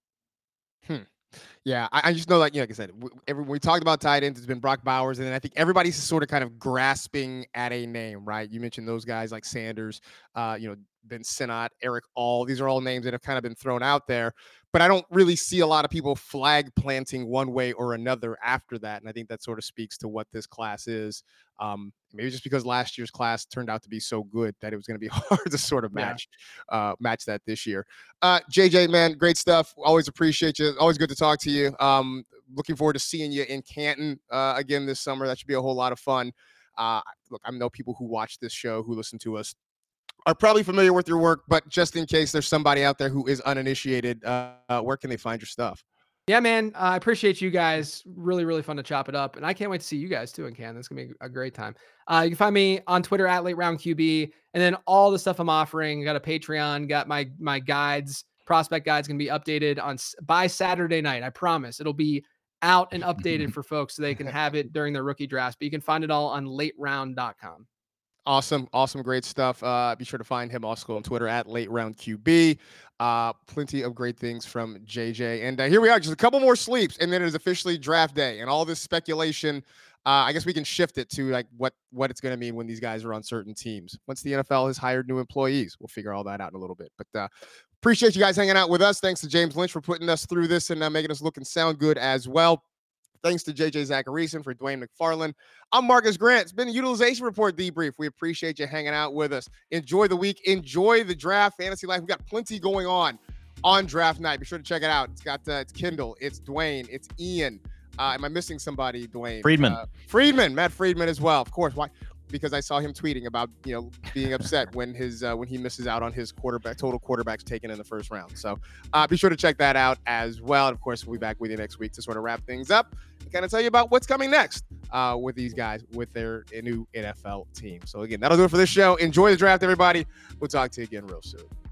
Hmm. Yeah, I, I just know that, you know, like I said, w- every, when we talked about tight ends, it's been Brock Bowers, and then I think everybody's sort of kind of grasping at a name, right? You mentioned those guys like Sanders, uh, you know, Ben Sinnott, Eric All. These are all names that have kind of been thrown out there, but I don't really see a lot of people flag planting one way or another after that, and I think that sort of speaks to what this class is. Um, maybe just because last year's class turned out to be so good that it was going to be hard to sort of
Yeah.
match, uh, match that this year. Uh, J J, man, great stuff. Always appreciate you. Always good to talk to you. Um, looking forward to seeing you in Canton uh, again this summer. That should be a whole lot of fun. Uh, look, I know people who watch this show, who listen to us, are probably familiar with your work, but just in case there's somebody out there who is uninitiated, uh, uh, where can they find your stuff?
Yeah, man. Uh, I appreciate you guys. Really, really fun to chop it up. And I can't wait to see you guys too in Canton. It's going to be a great time. Uh, you can find me on Twitter at Late Round Q B. And then all the stuff I'm offering, got a Patreon, got my my guides, prospect guides going to be updated on by Saturday night. I promise it'll be out and updated for folks so they can have it during their rookie drafts. But you can find it all on late round dot com.
Awesome, awesome, great stuff. Uh, be sure to find him also on Twitter at Late Round Q B. Uh, plenty of great things from J J. And uh, here we are, just a couple more sleeps, and then it is officially draft day. And all this speculation, uh, I guess we can shift it to like what what it's going to mean when these guys are on certain teams. Once the N F L has hired new employees, we'll figure all that out in a little bit. But uh, appreciate you guys hanging out with us. Thanks to James Lynch for putting us through this and uh, making us look and sound good as well. Thanks to J J Zacharyson, for Dwayne McFarland. I'm Marcus Grant. It's been a Utilization Report debrief. We appreciate you hanging out with us. Enjoy the week. Enjoy the draft fantasy life. We've got plenty going on on draft night. Be sure to check it out. It's got uh, it's Kendall. It's Dwayne. It's Ian. Uh, am I missing somebody, Dwayne?
Friedman.
Uh, Friedman. Matt Friedman as well. Of course. Why? Because I saw him tweeting about, you know, being upset when his uh, when he misses out on his quarterback total quarterbacks taken in the first round. So uh, be sure to check that out as well. And of course, we'll be back with you next week to sort of wrap things up and kind of tell you about what's coming next uh, with these guys with their new N F L team. So again, that'll do it for this show. Enjoy the draft, everybody. We'll talk to you again real soon.